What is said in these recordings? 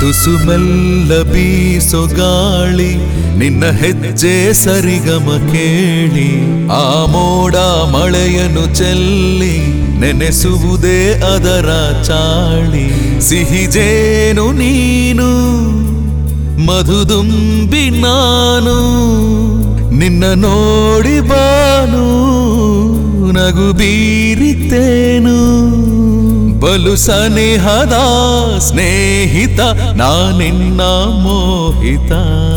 ತುಸು ಮೆಲ್ಲ ಬೀಸೋ ಗಾಳಿ ನಿನ್ನ ಹೆಜ್ಜೆ ಸರಿಗಮ ಕೇಳಿ ಆ ಮೋಡ ಮಳೆಯನ್ನು ಚೆಲ್ಲಿ ನೆನೆಸುವುದೇ ಅದರ ಚಾಳಿ ಸಿಹಿಜೇನು ನೀನು ಮಧುದುಂಬಿ ನಾನು ನಿನ್ನ ನೋಡಿ ಬಾನು ನಗು ಬೀರಿತೇನು ಬಲು ಸನಿಹದ ಸ್ನೇಹಿತ ನಾನಿನ್ನ ಮೋಹಿತ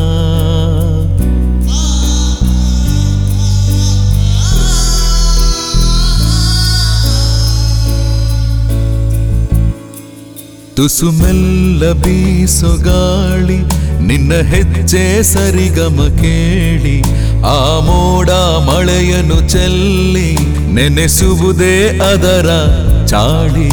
ತುಸು ಮೆಲ್ಲ ಬೀಸೋ ಗಾಳಿ ನಿನ್ನ ಹೆಜ್ಜೆ ಸರಿಗಮ ಕೇಳಿ ಆ ಮೋಡ ಮಳೆಯನ್ನು ಚೆಲ್ಲಿ ನೆನೆಸುವುದೇ ಅದರ ಚಾಳಿ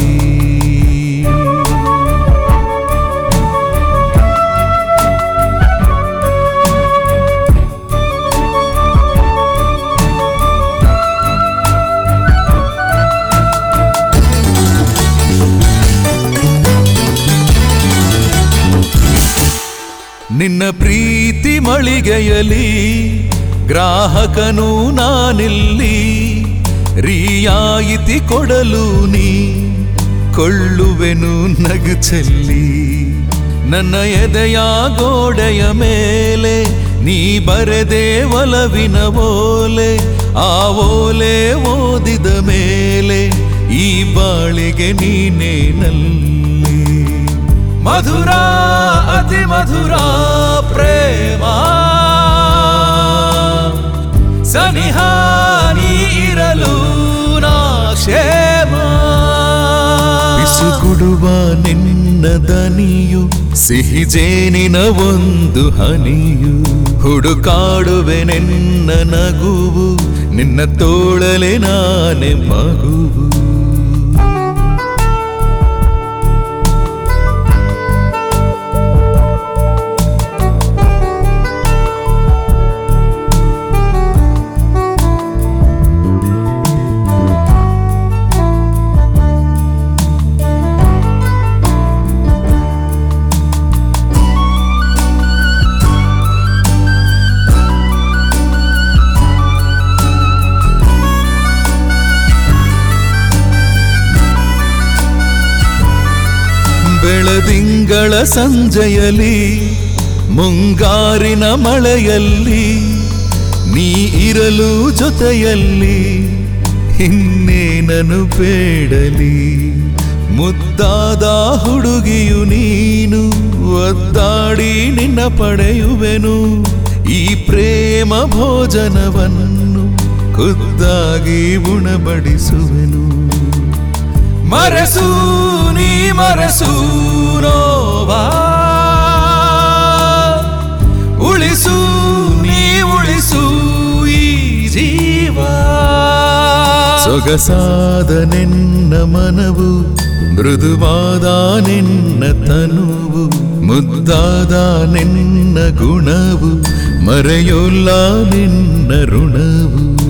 ನಿನ್ನ ಪ್ರೀತಿ ಮಳಿಗೆಯಲಿ ಗ್ರಾಹಕನು ನಾನಿಲ್ಲಿ ರಿಯಾಯಿತಿ ಕೊಡಲು ನೀ ಕೊಳ್ಳುವೆನು ನಗು ಚೆಲ್ಲಿ ನನ್ನ ಎದೆಯ ಗೋಡೆಯ ಮೇಲೆ ನೀ ಬರೆದೆ ಒಲವಿನ ಓಲೆ ಆ ಓಲೆ ಓದಿದ ಮೇಲೆ ಈ ಬಾಳಿಗೆ ನೀನೇನಲ್ಲಿ ಮಧುರ ಅತಿ ಮಧುರ ಪ್ರೇಮ ಸನಿಹ ನೀ ಇರಲು ನಾ ಕ್ಷೇಮ ಬಿಸುಗುಡುವ ನಿನ್ನ ದನಿಯು ಸಿಹಿ ಜೇನಿನ ಒಂದು ಹನಿಯು ಹುಡುಕಾಡುವೆ ನಿನ್ನ ನಗುವು ನಿನ್ನ ತೋಳಲೆ ನಾನೆ ಮಗುವು ಬೆಳದಿಂಗಳ ಸಂಜೆಯಲ್ಲಿ ಮುಂಗಾರಿನ ಮಳೆಯಲ್ಲಿ ನೀ ಇರಲು ಜೊತೆಯಲ್ಲಿ ಇನ್ನೇನನು ಬೇಡಲಿ ಮುದ್ದಾದ ಹುಡುಗಿಯು ನೀನು ಒದ್ದಾಡಿ ನಿನ್ನ ಪಡೆಯುವೆನು ಈ ಪ್ರೇಮ ಭೋಜನವನ್ನು ಖುದ್ದಾಗಿ ಉಣಬಡಿಸುವೆನು ಮರೆಸು ನೀ ಮರೆಸು ನೋವಾ ಉಳಿಸು ನೀ ಉಳಿಸು ಈ ಜೀವ ಸೊಗಸಾದ ನಿನ್ನ ಮನವು ಮೃದುವಾದ ನಿನ್ನ ತನುವು ಮುದ್ದಾದ ನಿನ್ನ ಗುಣವು ಮರೆಯೋಲ್ಲ ನಿನ್ನ ಋಣವು